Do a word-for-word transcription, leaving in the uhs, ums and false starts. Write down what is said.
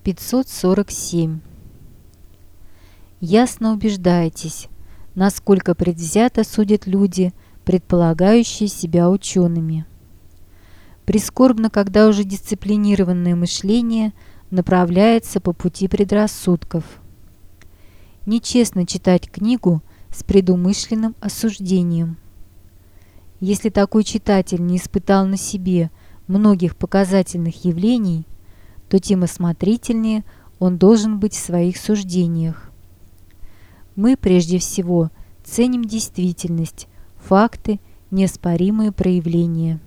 пятьсот сорок семь. Ясно убеждаетесь, насколько предвзято судят люди, предполагающие себя учеными. Прискорбно, когда уже дисциплинированное мышление направляется по пути предрассудков. Нечестно читать книгу с предумышленным осуждением. Если такой читатель не испытал на себе многих показательных явлений, то тем осмотрительнее он должен быть в своих суждениях. Мы прежде всего ценим действительность, факты, неоспоримые проявления.